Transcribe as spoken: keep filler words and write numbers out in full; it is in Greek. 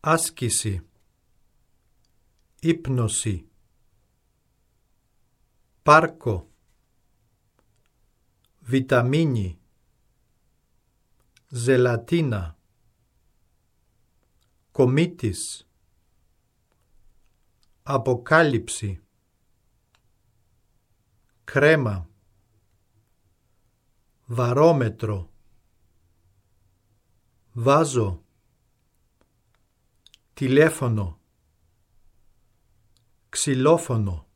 άσκηση, ύπνωση, πάρκο, βιταμίνη, ζελατίνα, κομίτης, αποκάλυψη, κρέμα, βαρόμετρο, βάζο, τηλέφωνο, ξυλόφωνο,